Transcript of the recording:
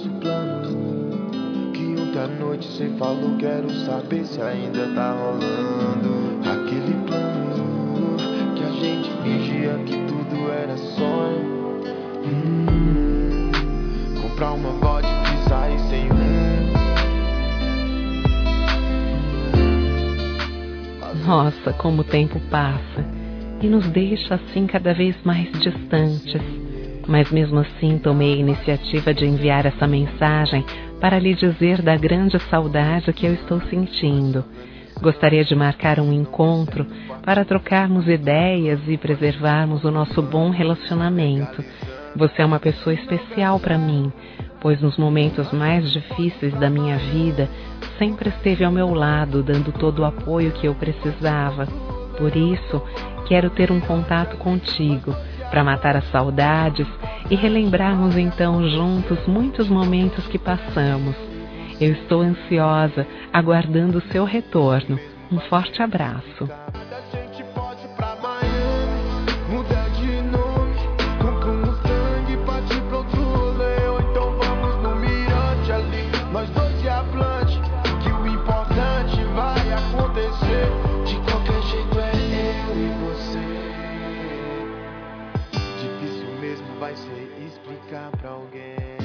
nosso plano. Que ontem à noite cê falou, quero saber se ainda tá rolando aquele plano que a gente fingia que tudo era sonho. Comprar uma vodka e sair sem Nossa, como o tempo passa e nos deixa assim cada vez mais distantes. Mas mesmo assim tomei a iniciativa de enviar essa mensagem para lhe dizer da grande saudade que eu estou sentindo. Gostaria de marcar um encontro para trocarmos ideias e preservarmos o nosso bom relacionamento. Você é uma pessoa especial para mim, pois nos momentos mais difíceis da minha vida sempre esteve ao meu lado, dando todo o apoio que eu precisava. Por isso, quero ter um contato contigo, para matar as saudades e relembrarmos então juntos muitos momentos que passamos. Eu estou ansiosa, aguardando o seu retorno. Um forte abraço. Vai ser explicar pra alguém.